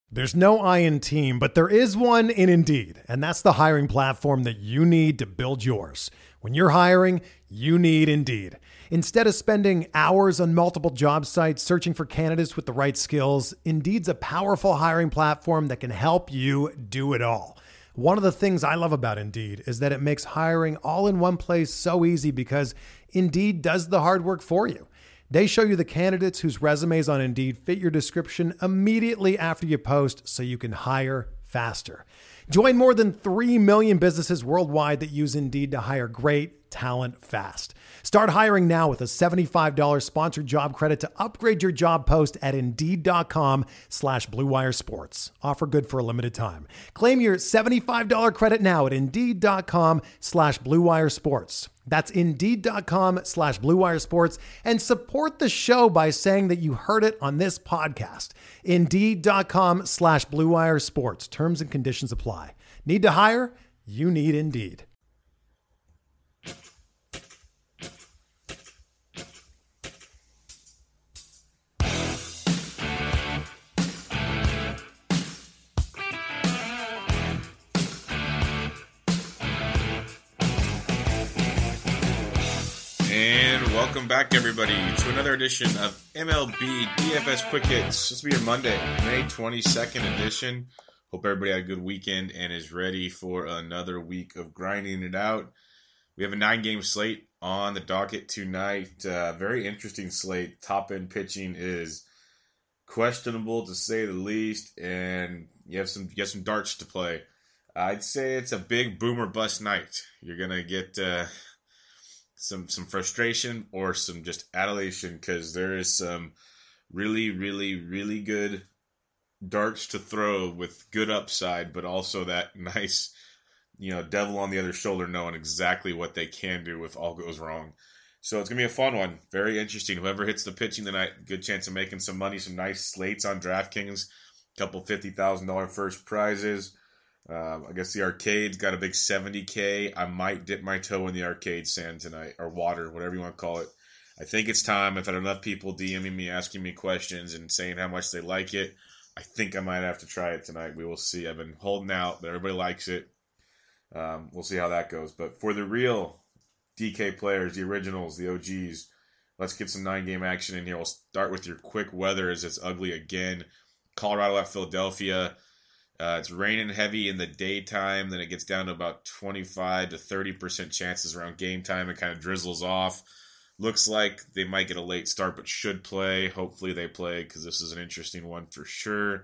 There's no I in team, but there is one in Indeed, and that's the hiring platform that you need to build yours. When you're hiring, you need Indeed. Instead of spending hours on multiple job sites searching for candidates with the right skills, Indeed's a powerful hiring platform that can help you do it all. One of the things I love about Indeed is that it makes hiring all in one place so easy because Indeed does the hard work for you. They show you the candidates whose resumes on Indeed fit your description immediately after you post so you can hire faster. Join more than 3 million businesses worldwide that use Indeed to hire great talent fast. Start hiring now with a $75 sponsored job credit to upgrade your job post at Indeed.com/Blue Wire Sports. Offer good for a limited time. Claim your $75 credit now at Indeed.com/Blue Wire Sports. That's Indeed.com/Blue Wire Sports, and support the show by saying that you heard it on this podcast. Indeed.com/Blue Wire Sports. Terms and conditions apply. Need to hire? You need Indeed. And welcome back, everybody, to another edition of MLB DFS Quick Hits. This will be your Monday, May 22nd edition. Hope everybody had a good weekend and is ready for another week of grinding it out. We have a 9-game slate on the docket tonight. Very interesting slate. Top-end pitching is questionable, to say the least, and you have some darts to play. I'd say it's a big boom or bust night. You're going to get some frustration or some just adulation, because there is some really, really, really good darts to throw with good upside, but also that nice, devil on the other shoulder knowing exactly what they can do if all goes wrong. So it's going to be a fun one. Very interesting. Whoever hits the pitching tonight, good chance of making some money, some nice slates on DraftKings, a couple $50,000 first prizes. I guess the arcade's got a big $70K. I might dip my toe in the arcade sand tonight, or water, whatever you want to call it. I think it's time. I've had enough people DMing me, asking me questions, and saying how much they like it. I think I might have to try it tonight. We will see. I've been holding out, but everybody likes it. We'll see how that goes. But for the real DK players, the originals, the OGs, let's get some 9-game action in here. We'll start with your quick weather as it's ugly again. Colorado at Philadelphia. It's raining heavy in the daytime, then it gets down to about 25 to 30% chances around game time. It kind of drizzles off. Looks like they might get a late start, but should play. Hopefully they play, because this is an interesting one for sure.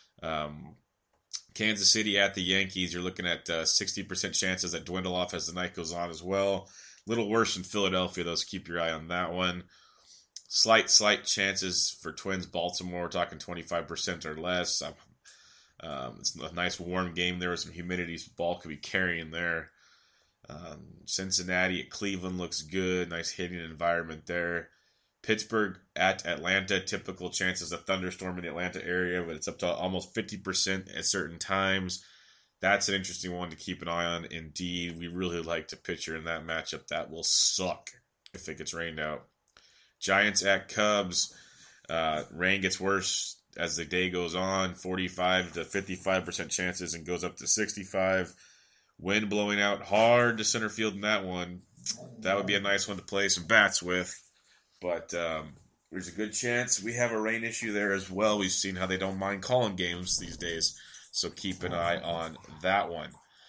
Kansas City at the Yankees. You're looking at 60% chances that dwindle off as the night goes on as well. A little worse in Philadelphia, though, so keep your eye on that one. Slight chances for Twins Baltimore. We're talking 25% or less. It's a nice warm game there with some humidity. Ball could be carrying there. Cincinnati at Cleveland looks good. Nice hitting environment there. Pittsburgh at Atlanta. Typical chances of thunderstorm in the Atlanta area, but it's up to almost 50% at certain times. That's an interesting one to keep an eye on. Indeed, we really like the pitcher in that matchup. That will suck if it gets rained out. Giants at Cubs. Rain gets worse as the day goes on, 45 to 55% chances, and goes up to 65. Wind blowing out hard to center field in that one. That would be a nice one to play some bats with. But there's a good chance we have a rain issue there as well. We've seen how they don't mind calling games these days. So keep an eye on that one.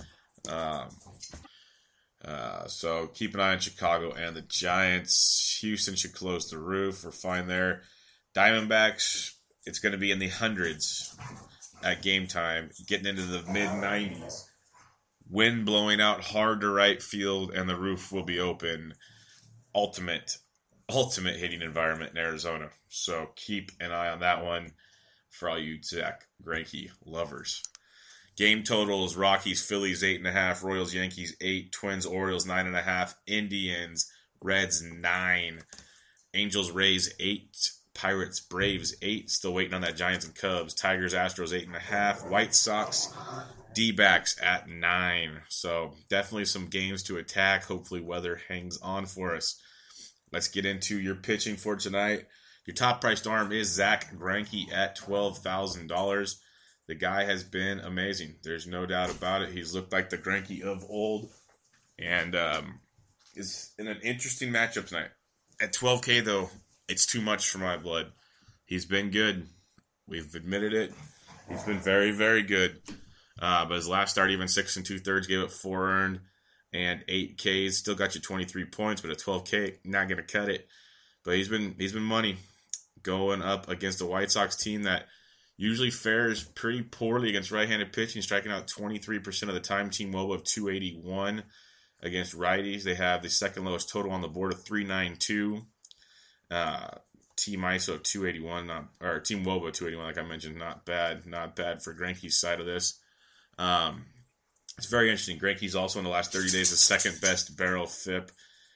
So keep an eye on Chicago and the Giants. Houston should close the roof. We're fine there. Diamondbacks, it's going to be in the hundreds at game time, getting into the mid-90s. Wind blowing out hard to right field, and the roof will be open. Ultimate hitting environment in Arizona. So keep an eye on that one for all you Zach Greinke lovers. Game totals: Rockies, Phillies 8.5, Royals, Yankees 8, Twins, Orioles 9.5, Indians, Reds 9, Angels, Rays 8, Pirates, Braves 8. Still waiting on that Giants and Cubs. Tigers, Astros 8.5, White Sox, D-backs at 9. So definitely some games to attack. Hopefully weather hangs on for us. Let's get into your pitching for tonight. Your top priced arm is Zach Greinke at $12,000. The guy has been amazing. There's no doubt about it. He's looked like the Greinke of old, and is in an interesting matchup tonight. At 12K, though, it's too much for my blood. He's been good. We've admitted it. He's been very, very good. But his last start, even 6 2/3, gave up 4 earned and 8 Ks. Still got you 23 points, but at 12K, not going to cut it. But he's been money going up against a White Sox team that usually fares pretty poorly against right-handed pitching, striking out 23% of the time. Team WOBA of 281 against righties. They have the second lowest total on the board of 392. Team ISO of 281, Team WOBA 281, like I mentioned, not bad for Greinke's side of this. It's very interesting. Greinke's also in the last 30 days the second best barrel FIP.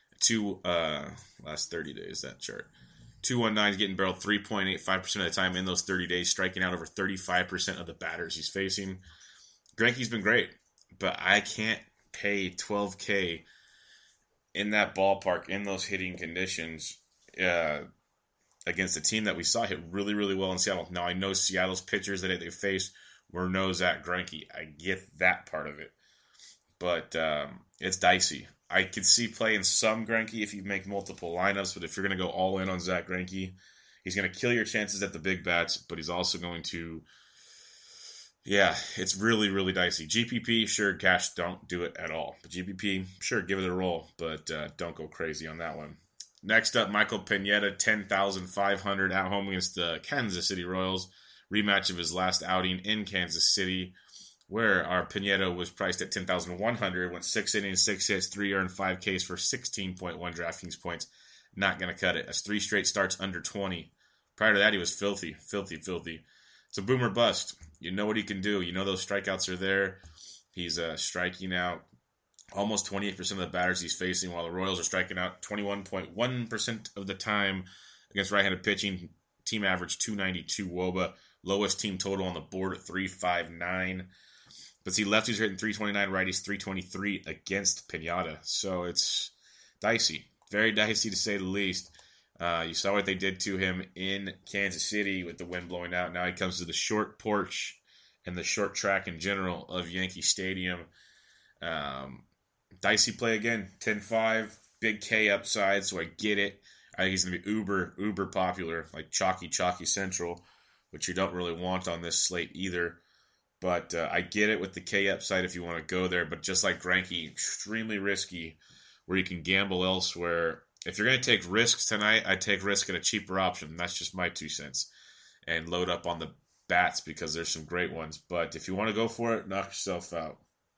Last 30 days, that chart. 219 is getting barreled 3.85% of the time in those 30 days, striking out over 35% of the batters he's facing. Greinke's been great, but I can't pay 12K in that ballpark in those hitting conditions against a team that we saw hit really, really well in Seattle. Now, I know Seattle's pitchers that they faced were no Zach Greinke. I get that part of it. But it's dicey. I could see playing some Greinke if you make multiple lineups, but if you're going to go all in on Zach Greinke, he's going to kill your chances at the big bats, but he's also going to, it's really, really dicey. GPP, sure, cash, don't do it at all. But GPP, sure, give it a roll, but don't go crazy on that one. Next up, Michael Pineda, 10,500 at home against the Kansas City Royals. Rematch of his last outing in Kansas City, where our Pineda was priced at 10,100, went 6 innings, 6 hits, 3 earned, 5 Ks for 16.1 DraftKings points. Not going to cut it. That's 3 straight starts under 20. Prior to that, he was filthy. It's a boomer bust. You know what he can do. You know those strikeouts are there. He's striking out almost 28% of the batters he's facing, while the Royals are striking out 21.1% of the time against right-handed pitching. Team average 292 WOBA. Lowest team total on the board at 359. But see, lefties are hitting 329, righties 323 against Pineda. So it's dicey. Very dicey to say the least. You saw what they did to him in Kansas City with the wind blowing out. Now he comes to the short porch and the short track in general of Yankee Stadium. Dicey play again. 10-5. Big K upside, so I get it. I think he's going to be uber popular, like Chalky Central, which you don't really want on this slate either. But I get it with the K upside if you want to go there. But just like Greinke, extremely risky where you can gamble elsewhere. If you're going to take risks tonight, I take risk at a cheaper option. That's just my 2 cents. And load up on the bats because there's some great ones. But if you want to go for it, knock yourself out.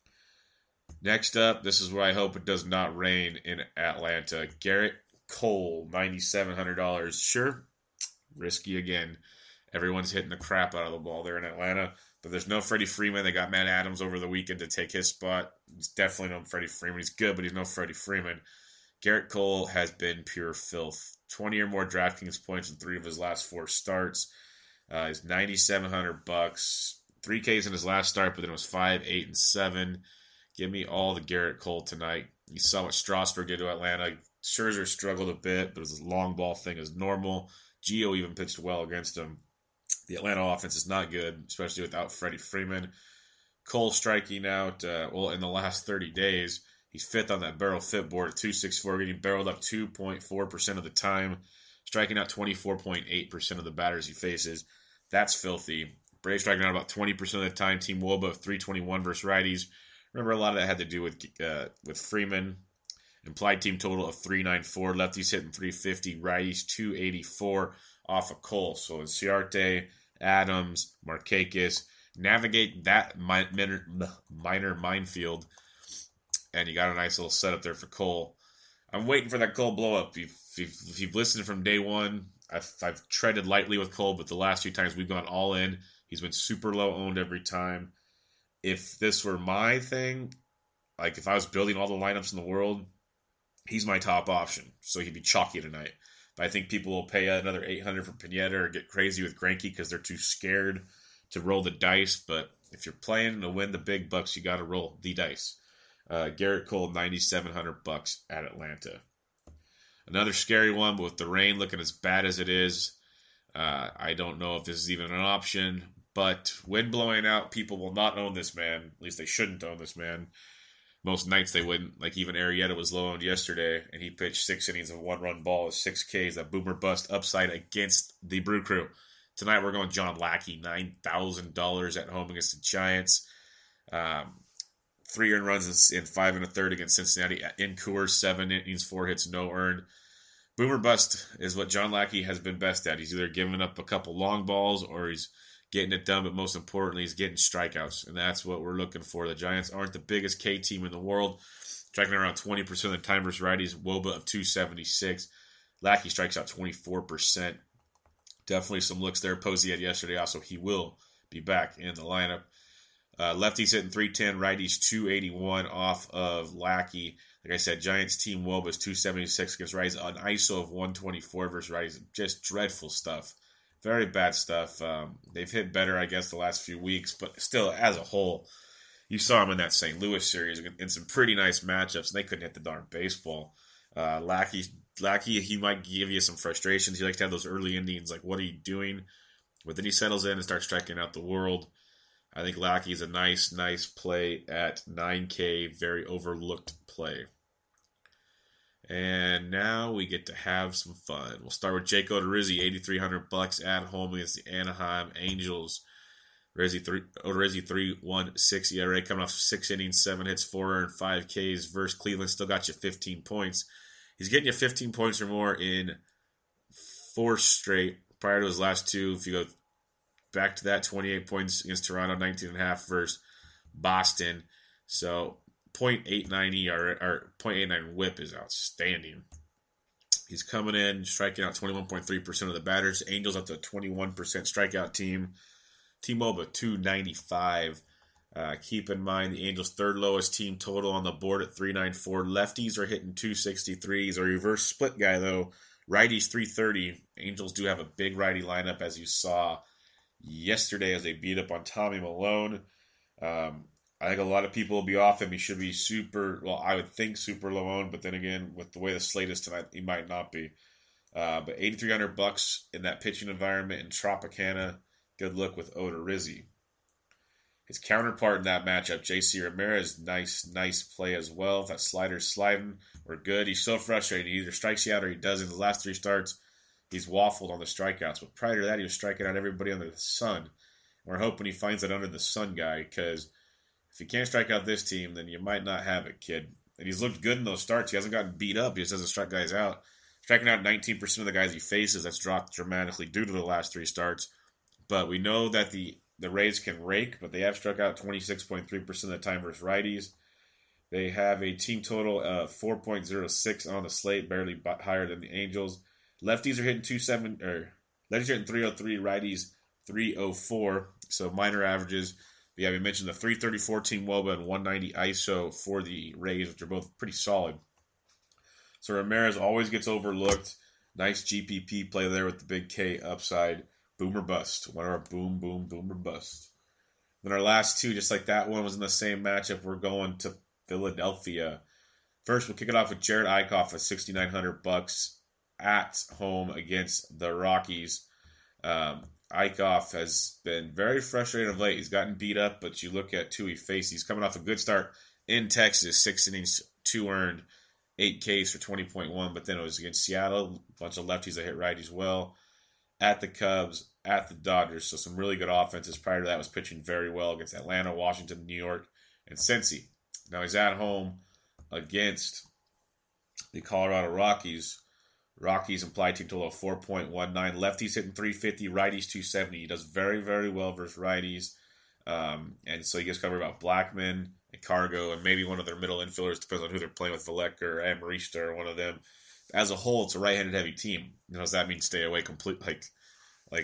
Next up, this is where I hope it does not rain in Atlanta. Garrett Cole, $9,700. Sure, risky again. Everyone's hitting the crap out of the ball there in Atlanta. But there's no Freddie Freeman. They got Matt Adams over the weekend to take his spot. He's definitely no Freddie Freeman. He's good, but he's no Freddie Freeman. Garrett Cole has been pure filth. 20 or more DraftKings points in 3 of his last 4 starts. He's $9,700. 3 Ks in his last start, but then it was 5, 8, and 7. Give me all the Garrett Cole tonight. You saw what Strasburg did to Atlanta. Scherzer struggled a bit, but his long ball thing is normal. Gio even pitched well against him. The Atlanta offense is not good, especially without Freddie Freeman. Cole striking out, in the last 30 days, he's 5th on that barrel FIP board at 264, getting barreled up 2.4% of the time, striking out 24.8% of the batters he faces. That's filthy. Braves striking out about 20% of the time. Team WOBA of 321 versus righties. Remember, a lot of that had to do with Freeman. Implied team total of 394. Lefties hitting 350. Righties 284 off of Cole. So Inciarte, Adams, Markakis. Navigate that minor minefield. And you got a nice little setup there for Cole. I'm waiting for that Cole blow up. If you've listened from day one, I've treaded lightly with Cole, but the last few times we've gone all in, he's been super low owned every time. If this were my thing, like if I was building all the lineups in the world, he's my top option. So he'd be chalky tonight. But I think people will pay another $800 for Pineda or get crazy with Greinke because they're too scared to roll the dice. But if you're playing to win the big bucks, you got to roll the dice. Garrett Cole, $9,700 at Atlanta. Another scary one, but with the rain looking as bad as it is, I don't know if this is even an option. But wind blowing out, people will not own this man. At least they shouldn't own this man. Most nights they wouldn't. Like even Arrieta was low owned yesterday, and he pitched 6 innings of 1-run ball with 6 Ks. That boomer bust upside against the Brew Crew. Tonight we're going John Lackey, $9,000 at home against the Giants. 3 earned runs in 5 1/3 against Cincinnati in Coors, 7 innings, 4 hits, no earned. Boomer bust is what John Lackey has been best at. He's either giving up a couple long balls or he's getting it done, but most importantly, he's getting strikeouts, and that's what we're looking for. The Giants aren't the biggest K team in the world, striking around 20% of the time versus righties, WOBA of 276. Lackey strikes out 24%. Definitely some looks there. Posey had yesterday also. He will be back in the lineup. Lefties hitting 310, righties 281 off of Lackey. Like I said, Giants team WOBA is 276 against righties, an ISO of 124 versus righties. Just dreadful stuff. Very bad stuff. They've hit better, I guess, the last few weeks, but still, as a whole, you saw them in that St. Louis series in some pretty nice matchups, and they couldn't hit the darn baseball. Lackey, he might give you some frustrations. He likes to have those early innings, like, what are you doing? But then he settles in and starts striking out the world. I think Lackey's a nice play at 9K, very overlooked play. And now we get to have some fun. We'll start with Jake Odorizzi, $8,300 at home against the Anaheim Angels. Odorizzi 3.16 ERA, coming off 6 innings, 7 hits, 4 earned, 5 Ks versus Cleveland. Still got you 15 points. He's getting you 15 points or more in 4 straight. Prior to his last 2, if you go back to that, 28 points against Toronto, 19.5 versus Boston. So .89 ERA or .89 WHIP is outstanding. He's coming in, striking out 21.3% of the batters. Angels up to a 21% strikeout team. T-Mobile 295. Keep in mind the Angels' third lowest team total on the board at 394. Lefties are hitting 263. He's a reverse split guy though. Righties 330. Angels do have a big righty lineup, as you saw yesterday as they beat up on Tommy Milone. I think a lot of people will be off him. He should be I would think super low owned, but then again, with the way the slate is tonight, he might not be. But $8,300 in that pitching environment in Tropicana. Good look with Odorizzi. His counterpart in that matchup, J.C. Ramirez, nice play as well. If that slider's sliding, we're good. He's so frustrated. He either strikes you out or he doesn't. The last 3 starts, he's waffled on the strikeouts. But prior to that, he was striking out everybody under the sun. We're hoping he finds that under the sun guy, because if you can't strike out this team, then you might not have it, kid. And he's looked good in those starts. He hasn't gotten beat up. He just doesn't strike guys out. Striking out 19% of the guys he faces, that's dropped dramatically due to the last 3 starts. But we know that the Rays can rake, but they have struck out 26.3% of the time versus righties. They have a team total of 4.06 on the slate, barely higher than the Angels. Lefties are hitting lefties are hitting 303, righties 304, so minor averages. But yeah, we mentioned the 334 team WOBA and 190 ISO for the Rays, which are both pretty solid. So Ramirez always gets overlooked. Nice GPP play there with the big K upside. Boomer bust. One of our boomer bust. Then our last 2, just like that one was in the same matchup, we're going to Philadelphia. First, we'll kick it off with Jared Eichhoff at $6,900 at home against the Rockies. Eichhoff has been very frustrated of late. He's gotten beat up, but you look at 2 he faced. He's coming off a good start in Texas, 6 innings, 2 earned, 8 Ks for 20.1, but then it was against Seattle, a bunch of lefties that hit righties well. At the Cubs, at the Dodgers, so some really good offenses. Prior to that, was pitching very well against Atlanta, Washington, New York, and Cincy. Now he's at home against the Colorado Rockies. Rockies implied team total of 4.19. Lefties hitting 350, righties 270. He does very, very well versus righties. And so he gets covered about Blackmon and Cargo and maybe one of their middle infielders, depends on who they're playing with, Valek or Amarista or one of them. As a whole, it's a right-handed heavy team. Does that mean stay away completely? Like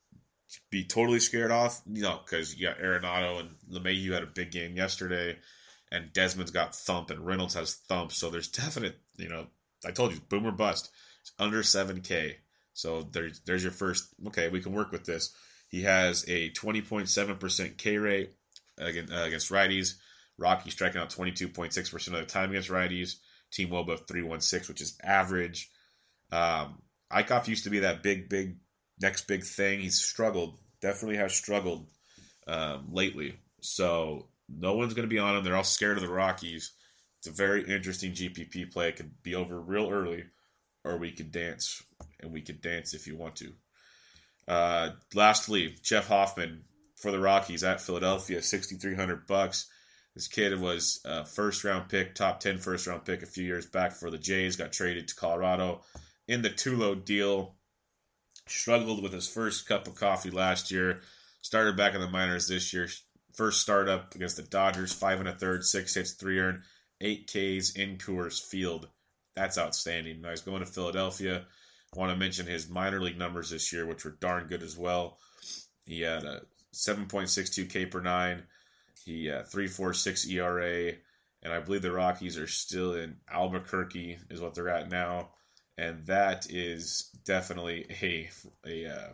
be totally scared off? No, because you got Arenado and LeMahieu had a big game yesterday, and Desmond's got thump and Reynolds has thump. So there's definite, I told you, boomer bust. It's under 7K. So there's your first, okay, we can work with this. He has a 20.7% K rate against righties. Rocky striking out 22.6% of the time against righties. Team WOBA of 316, which is average. Eichhoff used to be that big, next big thing. He's struggled. Definitely has struggled lately. So no one's going to be on them. They're all scared of the Rockies. It's a very interesting GPP play. It could be over real early, or we could dance, and we could dance if you want to. Lastly, Jeff Hoffman for the Rockies at Philadelphia, $6,300. This kid was a first-round pick, top 10 first-round pick a few years back for the Jays, got traded to Colorado in the Tulo deal. Struggled with his first cup of coffee last year. Started back in the minors this year. First startup against the Dodgers, 5 1/3, 6 hits, 3 earned, 8 Ks in Coors Field. That's outstanding. Now he's going to Philadelphia. I want to mention his minor league numbers this year, which were darn good as well. He had a 7.62 K per 9. He 3.46 ERA, and I believe the Rockies are still in Albuquerque, is what they're at now, and that is definitely a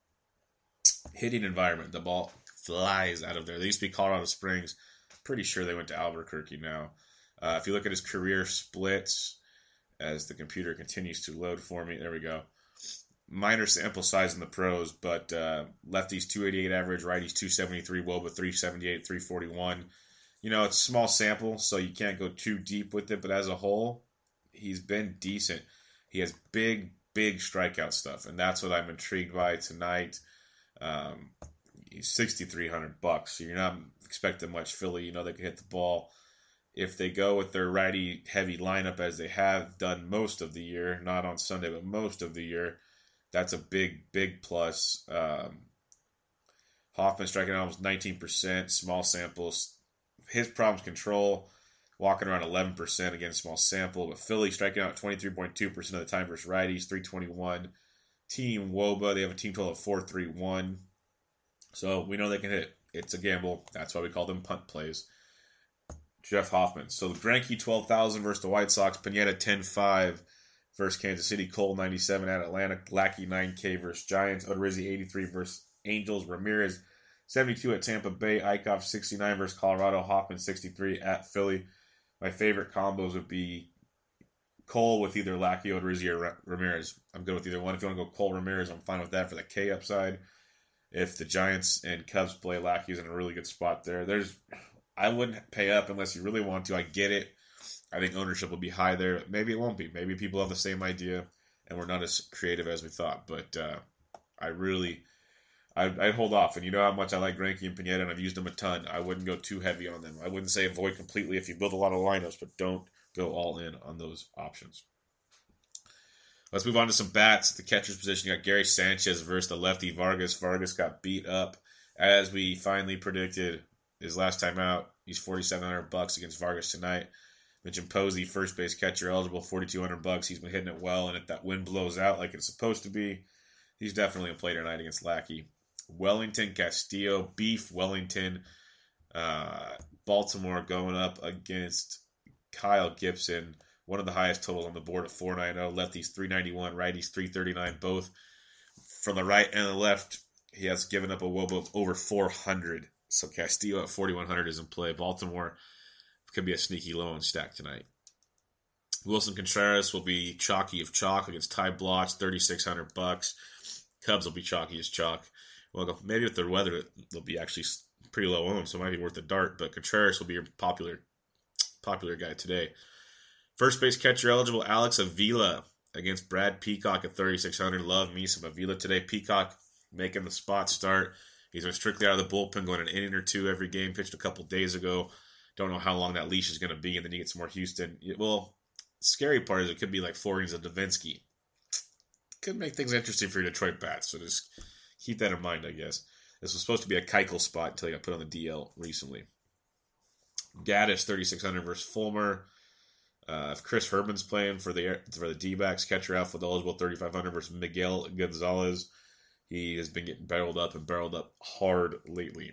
hitting environment. The ball flies out of there. They used to be Colorado Springs. Pretty sure they went to Albuquerque now. If you look at his career splits, as the computer continues to load for me, there we go. Minor sample size in the pros, but lefties 288 average, righties 273, Woba 378, 341. You know, it's a small sample, so you can't go too deep with it, but as a whole, he's been decent. He has big strikeout stuff, and that's what I'm intrigued by tonight. He's $6,300, so you're not expecting much Philly. You know they can hit the ball. If they go with their righty-heavy lineup as they have done most of the year, not on Sunday, but most of the year, that's a big plus. Hoffman striking out almost 19%, small samples. His problem's control, walking around 11%, again, small sample. But Philly striking out 23.2% of the time versus righties, 321. Team Woba, they have a team total of 431. So we know they can hit. It's a gamble. That's why we call them punt plays. Jeff Hoffman. So the Greinke 12,000 versus the White Sox. Pineda 10.5 versus Kansas City. Cole 97 at Atlanta. Lackey 9K versus Giants. Odorizzi 83 versus Angels. Ramirez 72 at Tampa Bay. Eichhoff 69 versus Colorado. Hoffman 63 at Philly. My favorite combos would be Cole with either Lackey, Odorizzi, or Ramirez. I'm good with either one. If you want to go Cole, Ramirez, I'm fine with that for the K upside. If the Giants and Cubs play, Lackey's in a really good spot there. I wouldn't pay up unless you really want to. I get it. I think ownership will be high there. Maybe it won't be. Maybe people have the same idea and we're not as creative as we thought. But I'd hold off. And you know how much I like Greinke and Pineda, and I've used them a ton. I wouldn't go too heavy on them. I wouldn't say avoid completely if you build a lot of lineups, but don't go all in on those options. Let's move on to some bats. The catcher's position, you got Gary Sanchez versus the lefty Vargas. Vargas got beat up, as we finally predicted his last time out. He's $4,700 against Vargas tonight. Mentioned Posey, first base catcher eligible, $4,200. He's been hitting it well, and if that wind blows out like it's supposed to be, he's definitely in play tonight against Lackey. Wellington, Castillo, Beef, Wellington, Baltimore going up against Kyle Gibson. One of the highest totals on the board at 490. Lefties 391, righties 339. Both from the right and the left, he has given up a WOBA of over 400. So Castillo at 4,100 is in play. Baltimore could be a sneaky low on stack tonight. Wilson Contreras will be chalky of chalk against Ty Blotch, $3,600. Cubs will be chalky as chalk. Well, maybe with the weather, they'll be actually pretty low owned, so it might be worth a dart. But Contreras will be your popular guy today. First base catcher eligible, Alex Avila against Brad Peacock at $3,600. Love me some Avila today. Peacock making the spot start. He's been strictly out of the bullpen, going an inning or two every game. Pitched a couple days ago. Don't know how long that leash is going to be, and then you get some more Houston. Well, scary part is it could be like 4 innings of Davinsky. Could make things interesting for your Detroit bats, so just keep that in mind, I guess. This was supposed to be a Keuchel spot until he got put on the DL recently. Gaddis, $3,600 versus Fulmer. If Chris Herman's playing for the D-backs, catcher outfield eligible, $3,500 versus Miguel Gonzalez. He has been getting barreled up hard lately.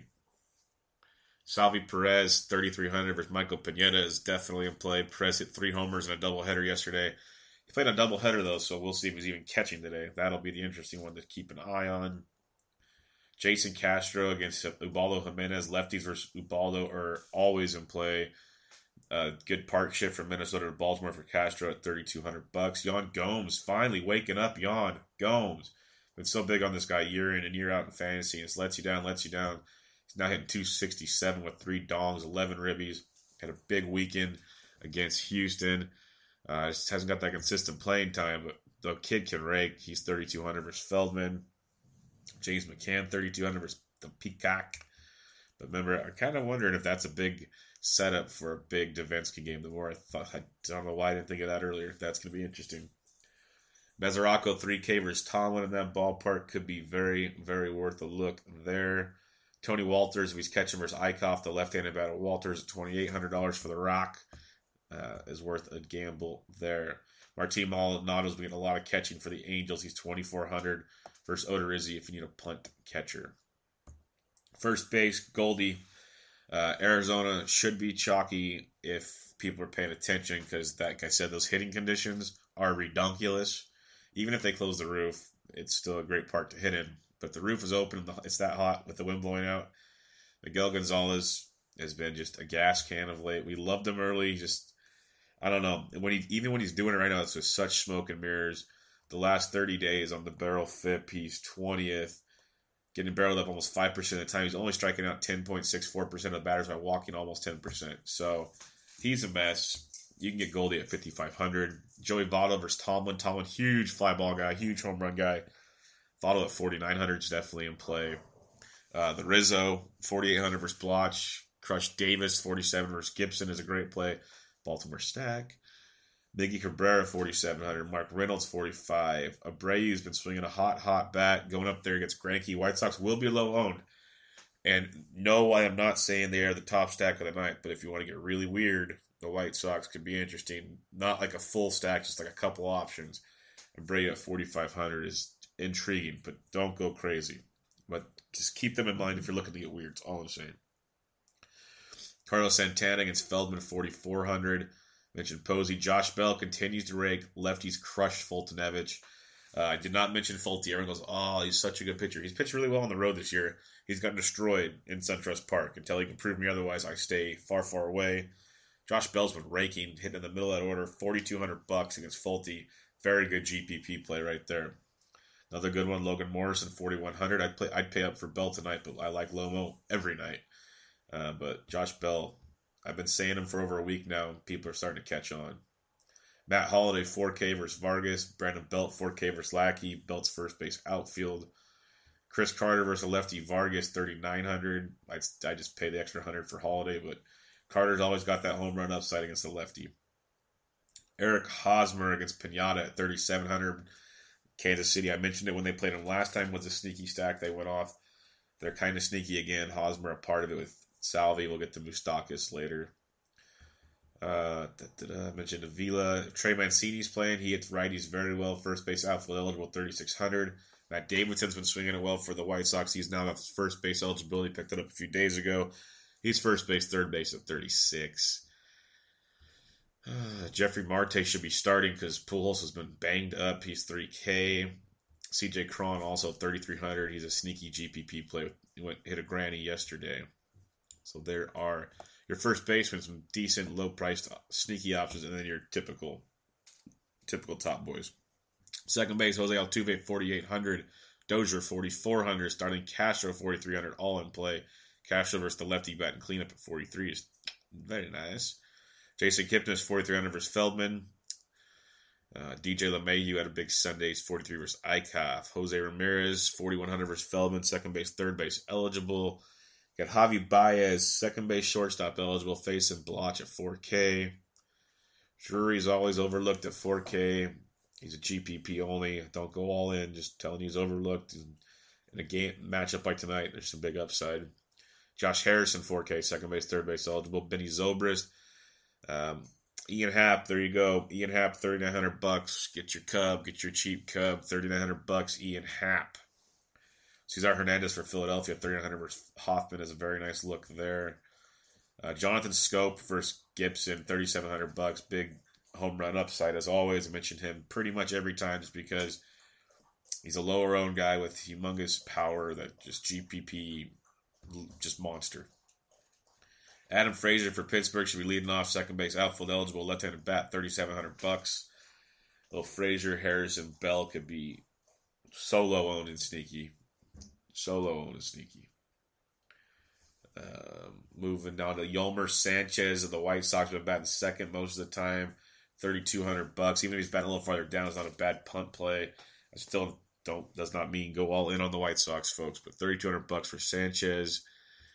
Salvi Perez, $3,300 versus Michael Pineda is definitely in play. Perez hit 3 homers in a doubleheader yesterday. He played a doubleheader, though, so we'll see if he's even catching today. That'll be the interesting one to keep an eye on. Jason Castro against Ubaldo Jimenez. Lefties versus Ubaldo are always in play. Good park shift from Minnesota to Baltimore for Castro at $3,200. Yan Gomes finally waking up. Yan Gomes. Been so big on this guy year in and year out in fantasy. It lets you down. He's now hitting 267 with 3 dongs, 11 ribbies. Had a big weekend against Houston. Just hasn't got that consistent playing time, but the kid can rake. He's 3,200 versus Feldman. James McCann, 3,200 versus the Peacock. But remember, I'm kind of wondering if that's a big setup for a big Davinsky game. The more I don't know why I didn't think of that earlier. That's going to be interesting. Mesoraco 3K versus Tomlin in that ballpark could be very, very worth a look there. Tony Walters, if he's catching versus Eichhoff, the left-handed batter Walters at $2,800 for the Rock is worth a gamble there. Martin Maldonado's been getting a lot of catching for the Angels. He's $2,400 versus Odorizzi if you need a punt catcher. First base, Goldie. Arizona should be chalky if people are paying attention because, like I said, those hitting conditions are redonkulous. Even if they close the roof, it's still a great park to hit in. But if the roof is open and it's that hot with the wind blowing out, Miguel Gonzalez has been just a gas can of late. We loved him early. Just, I don't know. Even when he's doing it right now, it's with such smoke and mirrors. The last 30 days on the barrel FIP, he's 20th. Getting barreled up almost 5% of the time. He's only striking out 10.64% of the batters by walking almost 10%. So he's a mess. You can get Goldie at 5,500. Joey Votto versus Tomlin. Tomlin, huge fly ball guy, huge home run guy. Votto at 4,900 is definitely in play. The Rizzo, 4,800 versus Blotch. Crush Davis, 47 versus Gibson is a great play. Baltimore stack. Miggy Cabrera, 4,700. Mark Reynolds, 45. Abreu's been swinging a hot bat going up there against Greinke. White Sox will be low owned. And no, I am not saying they are the top stack of the night, but if you want to get really weird, the White Sox could be interesting. Not like a full stack, just like a couple options. Abreu at 4,500 is intriguing, but don't go crazy. But just keep them in mind if you're looking to get weird. It's all I'm saying. Carlos Santana against Feldman, 4,400. Mentioned Posey. Josh Bell continues to rake. Lefties crush Fultonevich. I did not mention Fulte. Everyone goes, oh, he's such a good pitcher. He's pitched really well on the road this year. He's gotten destroyed in SunTrust Park. Until he can prove me otherwise, I stay far, far away. Josh Bell's been raking, hitting in the middle of that order, $4,200 against Fulte. Very good GPP play right there. Another good one, Logan Morrison, 4,100. I'd pay up for Bell tonight, but I like Lomo every night. But Josh Bell, I've been saying him for over a week now, and people are starting to catch on. Matt Holliday, 4K versus Vargas. Brandon Belt, 4K versus Lackey. Belt's first base outfield. Chris Carter versus lefty Vargas, 3,900. I just pay the extra 100 for Holliday, but Carter's always got that home run upside against the lefty. Eric Hosmer against Pinata at 3,700. Kansas City, I mentioned it when they played him last time, was a sneaky stack. They went off. They're kind of sneaky again. Hosmer a part of it with Salvi. We'll get to Moustakas later. I mentioned Avila. Trey Mancini's playing. He hits righties very well. First base outfield eligible, 3,600. Matt Davidson's been swinging it well for the White Sox. He's now got first base eligibility. Picked it up a few days ago. He's first base, third base at 36. Jeffrey Marte should be starting because Pujols has been banged up. He's 3K. CJ Cron also 3,300. He's a sneaky GPP play. He hit a granny yesterday. So there are your first baseman, some decent, low-priced, sneaky options, and then your typical top boys. Second base, Jose Altuve, 4,800. Dozier, 4,400. Starting Castro, 4,300. All in play. Castro versus the lefty bat and cleanup at 43 is very nice. Jason Kipnis, 4,300 versus Feldman. DJ LeMahieu had a big Sunday. He's 43 versus Eichhoff. Jose Ramirez, 4,100 versus Feldman. Second base, third base eligible. Got Javi Baez, second base, shortstop eligible, facing Blotch at 4K. Drury's always overlooked at 4K. He's a GPP only. Don't go all in. Just telling you he's overlooked. In a game matchup like tonight, there's some big upside. Josh Harrison, 4K, second base, third base eligible. Benny Zobrist. Ian Happ, there you go. Ian Happ, $3,900. Get your Cub, get your cheap Cub, $3,900. Ian Happ. Cesar Hernandez for Philadelphia, 3,900 versus Hoffman is a very nice look there. Jonathan Scope versus Gibson, $3,700. Big home run upside as always. I mentioned him pretty much every time just because he's a lower owned guy with humongous power that just GPP, just monster. Adam Frazier for Pittsburgh should be leading off, second base outfield eligible, left-handed bat, $3,700. Little Frazier, Harrison, Bell could be so low owned and sneaky. Moving down to Yolmer Sanchez of the White Sox, been batting second most of the time, $3,200. Even if he's batting a little farther down, it's not a bad punt play. I still does not mean go all in on the White Sox, folks, but $3,200 for Sanchez.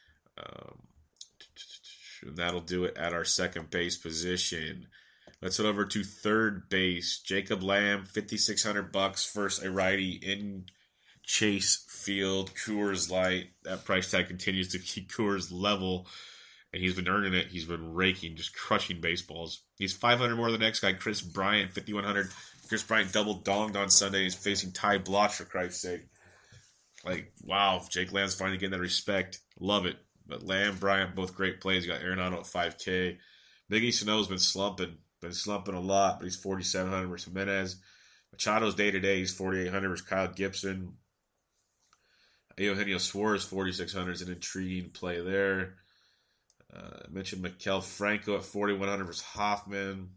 And that'll do it at our second base position. Let's head over to third base. Jacob Lamb, $5,600 versus a righty in Chase Field, Coors Light. That price tag continues to keep Coors level, and he's been earning it. He's been raking, just crushing baseballs. He's $500 more than the next guy, Chris Bryant, $5,100. Chris Bryant double donged on Sunday. He's facing Ty Blotch, for Christ's sake. Like, wow, Jake Lamb's finally getting that respect. Love it. But Lamb, Bryant, both great plays. You got Arenado at $5K. Biggie Sano's been slumping a lot, but he's $4,700 versus Jimenez. Machado's day-to-day, he's $4,800 versus Kyle Gibson. Eugenio Suarez, $4,600 is an intriguing play there. I mentioned Maikel Franco at $4,100 versus Hoffman.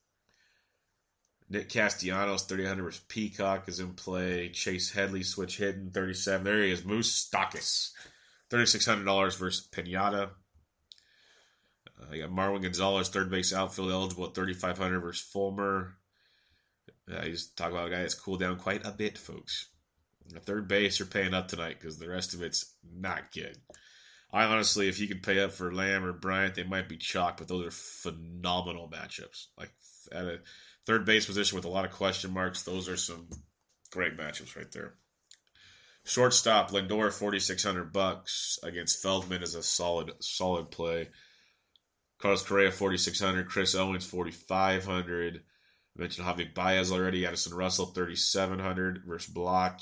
Nick Castellanos, $3,800 versus Peacock is in play. Chase Headley, switch hitting, $37. There he is. Moustakas, $3,600 versus Pinata. You got Marwin Gonzalez, third base outfield eligible at $3,500 versus Fulmer. He's talking about a guy that's cooled down quite a bit, folks. At third base, you're paying up tonight because the rest of it's not good. I honestly, if you could pay up for Lamb or Bryant, they might be chalk, but those are phenomenal matchups. Like at a third base position with a lot of question marks, those are some great matchups right there. Shortstop, Lindor, $4,600 against Feldman is a solid play. Carlos Correa, $4,600. Chris Owens, $4,500. I mentioned Javi Baez already. Addison Russell, $3,700 versus Block.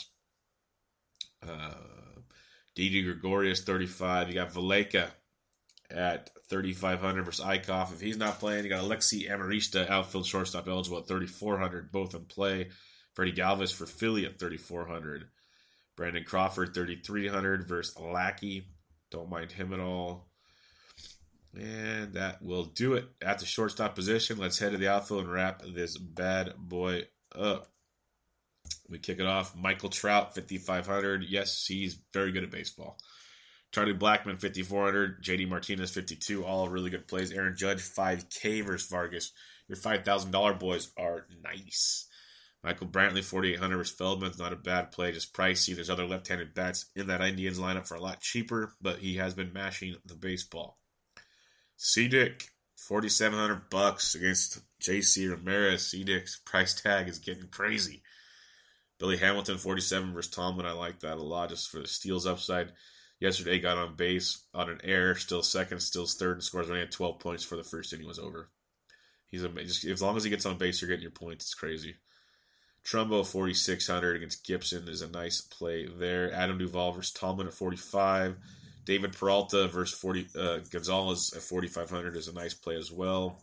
Didi Gregorius, $35,000. You got Valleca at $3,500 versus Eichhoff. If he's not playing, you got Alexi Amarista, outfield shortstop eligible at $3,400, both in play. Freddie Galvis for Philly at $3,400. Brandon Crawford, $3,300 versus Lackey. Don't mind him at all. And that will do it at the shortstop position. Let's head to the outfield and wrap this bad boy up. We kick it off. Michael Trout, $5,500. Yes, he's very good at baseball. Charlie Blackmon, $5,400. JD Martinez, $52,000. All really good plays. Aaron Judge, $5K versus Vargas. Your $5,000 boys are nice. Michael Brantley, $4,800 versus Feldman's not a bad play, just pricey. There's other left-handed bats in that Indians lineup for a lot cheaper, but he has been mashing the baseball. C-Dick, $4,700 against J.C. Ramirez. C-Dick's price tag is getting crazy. Billy Hamilton, $47 versus Tomlin. I like that a lot just for the steals upside. Yesterday got on base on an error, still second, still third, and scores only had 12 points for the first inning was over. He's amazing. As long as he gets on base, you're getting your points. It's crazy. Trumbo, $4,600 against Gibson is a nice play there. Adam Duvall versus Tomlin at $45,000. David Peralta versus Gonzalez at $4,500 is a nice play as well.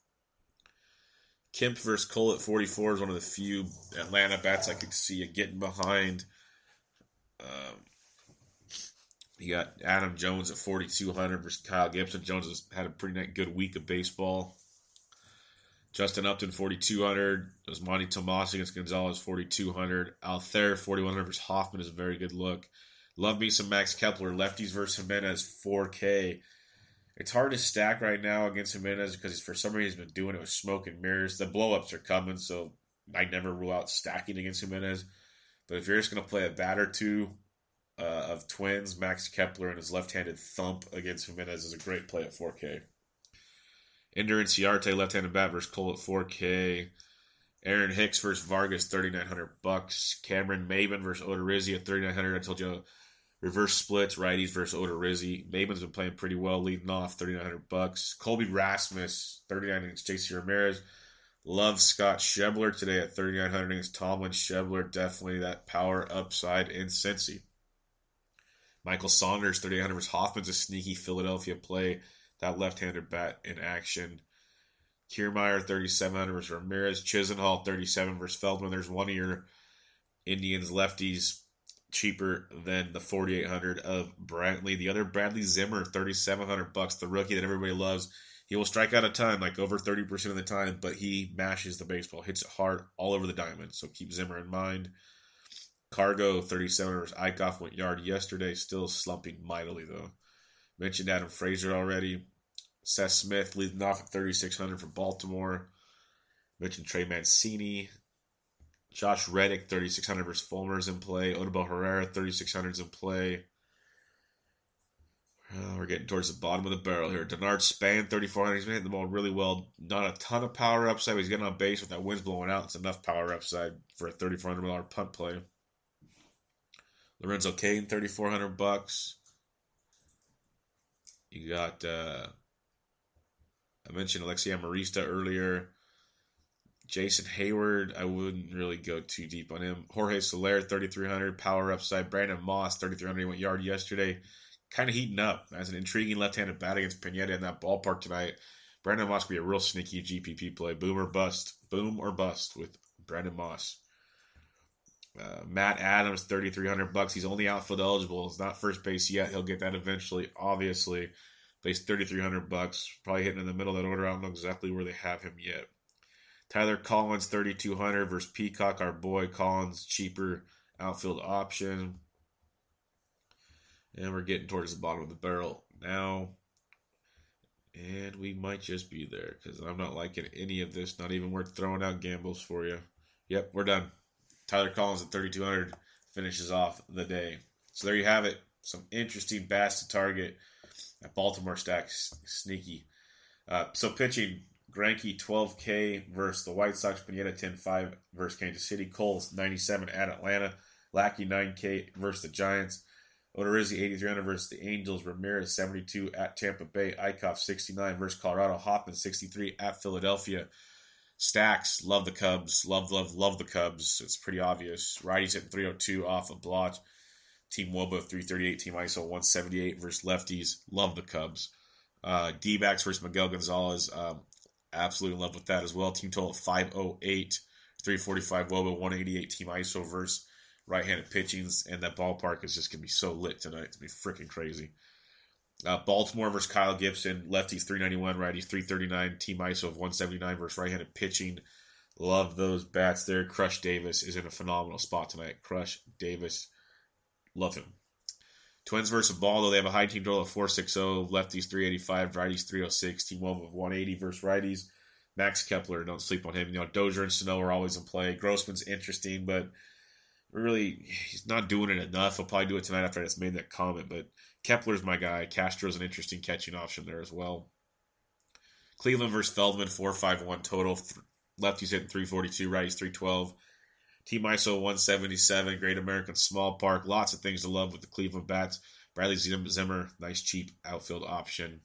Kemp versus Cole at $44,000 is one of the few Atlanta bats I could see it getting behind. You got Adam Jones at $4,200 versus Kyle Gibson. Jones has had a pretty good week of baseball. Justin Upton, $4,200. There's Monty Tomas against Gonzalez, $4,200. Altherr, $4,100 versus Hoffman is a very good look. Love me some Max Kepler. Lefties versus Jimenez, $4K. It's hard to stack right now against Jimenez because for some reason he's been doing it with smoke and mirrors. The blow-ups are coming, so I never rule out stacking against Jimenez. But if you're just going to play a bat or two of Twins, Max Kepler and his left-handed thump against Jimenez is a great play at $4K. Ender Inciarte, left-handed bat versus Cole at $4K. Aaron Hicks versus Vargas, $3,900. Cameron Maybin versus Odorizzi at $3,900. I told you reverse splits, righties versus Odorizzi. Maybin's been playing pretty well, leading off, $3,900. Colby Rasmus, $3,900 against J.C. Ramirez. Love Scott Schebler today at $3,900 against Tomlin. Schebler, definitely that power upside in Cincy. Michael Saunders, $3,800 versus Hoffman's a sneaky Philadelphia play. That left-handed bat in action. Kiermaier, $3,700 versus Ramirez. Chisenhall, $37 versus Feldman. There's one of your Indians lefties cheaper than the $4,800 of Brantley. The other, Bradley Zimmer, $3,700. The rookie that everybody loves. He will strike out a ton, like over 30% of the time, but he mashes the baseball, hits it hard all over the diamond. So keep Zimmer in mind. Cargo, $3,700 versus Eichhoff, went yard yesterday. Still slumping mightily, though. Mentioned Adam Frazier already. Seth Smith leading off at 3,600 for Baltimore. Mentioned Trey Mancini. Josh Reddick, 3,600 versus Fulmer's in play. Odubel Herrera, 3,600 is in play. We're getting towards the bottom of the barrel here. Denard Span, 3,400. He's been hitting the ball really well. Not a ton of power upside, but he's getting on base with that wind's blowing out. It's enough power upside for a $3,400 punt play. Lorenzo Cain, $3,400. You got, I mentioned Alexei Amarista earlier. Jason Hayward, I wouldn't really go too deep on him. Jorge Soler, 3,300, power upside. Brandon Moss, 3,300, he went yard yesterday. Kind of heating up as an intriguing left-handed bat against Pineda in that ballpark tonight. Brandon Moss could be a real sneaky GPP play. Boom or bust. Boom or bust with Brandon Moss. Matt Adams, $3,300. He's only outfield eligible. He's not first base yet. He'll get that eventually, obviously. But he's $3,300. Probably hitting in the middle of that order. I don't know exactly where they have him yet. Tyler Collins, $3,200 versus Peacock, our boy. Collins, cheaper outfield option. And we're getting towards the bottom of the barrel now. And we might just be there because I'm not liking any of this. Not even worth throwing out gambles for you. Yep, we're done. Tyler Collins at 3,200 finishes off the day. So there you have it. Some interesting bats to target at Baltimore stacks. Sneaky. So pitching, Greinke 12K versus the White Sox. Pineda 10.5 versus Kansas City. Coles 97 at Atlanta. Lackey 9K versus the Giants. Odorizzi 8,300 versus the Angels. Ramirez 72 at Tampa Bay. Eichhoff 69 versus Colorado. Hoffman 63 at Philadelphia. Stacks, love the Cubs. Love the Cubs. It's pretty obvious. Righties hitting 302 off of Blotch. Team Woba 338. Team ISO 178 versus lefties. Love the Cubs. D-backs versus Miguel Gonzalez. Absolutely in love with that as well. Team total 508. 345 Woba. 188 Team ISO versus right-handed pitchings. And that ballpark is just going to be so lit tonight. It's going to be freaking crazy. Baltimore versus Kyle Gibson. Lefties 391, righties 339. Team ISO of 179 versus right-handed pitching. Love those bats there. Crush Davis is in a phenomenal spot tonight. Crush Davis. Love him. Twins versus Baldo. They have a high team total of 460. Lefties 385, righties 306. Team Wolf of 180 versus righties. Max Kepler, don't sleep on him. Dozier and Sano are always in play. Grossman's interesting, but really, he's not doing it enough. He'll probably do it tonight after I just made that comment, but Kepler's my guy. Castro's an interesting catching option there as well. Cleveland versus Feldman, 451 total. Lefties hitting 342, righties 312. Team ISO 177, Great American Small Park. Lots of things to love with the Cleveland bats. Bradley Zimmer, nice cheap outfield option.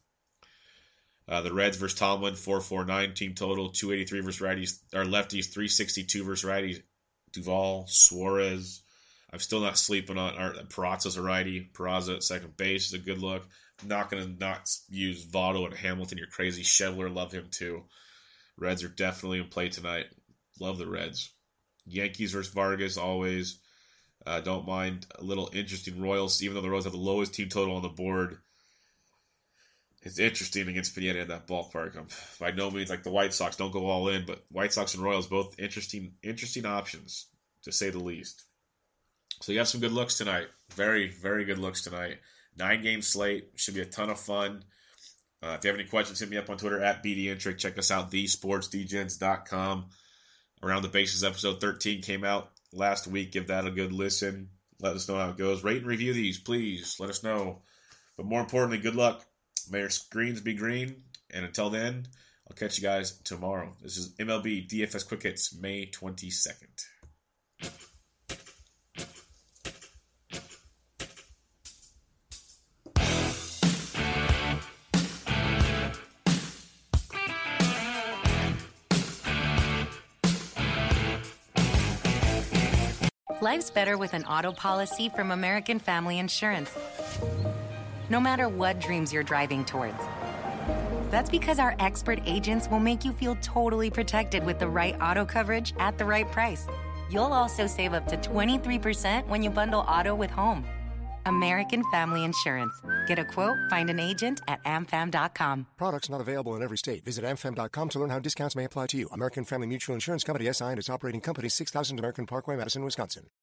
The Reds versus Tomlin, 449 team total. 283 versus righties, or lefties, 362 versus righties. Duvall, Suarez. I'm still not sleeping on Peraza's a righty. Peraza at second base is a good look. I'm not going to not use Votto and Hamilton. You're crazy. Schedler, love him too. Reds are definitely in play tonight. Love the Reds. Yankees versus Vargas, always. Don't mind a little interesting Royals, even though the Royals have the lowest team total on the board. It's interesting against Pineda in that ballpark. By no means like the White Sox. Don't go all in, but White Sox and Royals, both interesting options, to say the least. So you have some good looks tonight. Very, very good looks tonight. 9-game slate. Should be a ton of fun. If you have any questions, hit me up on Twitter at BDintric. Check us out, thesportsdgens.com. Around the Bases episode 13 came out last week. Give that a good listen. Let us know how it goes. Rate and review these, please. Let us know. But more importantly, good luck. May your screens be green. And until then, I'll catch you guys tomorrow. This is MLB DFS Quick Hits, May 22nd. Life's better with an auto policy from American Family Insurance. No matter what dreams you're driving towards. That's because our expert agents will make you feel totally protected with the right auto coverage at the right price. You'll also save up to 23% when you bundle auto with home. American Family Insurance. Get a quote, find an agent at amfam.com. Products not available in every state. Visit amfam.com to learn how discounts may apply to you. American Family Mutual Insurance Company, SI and its operating company, 6000 American Parkway, Madison, Wisconsin.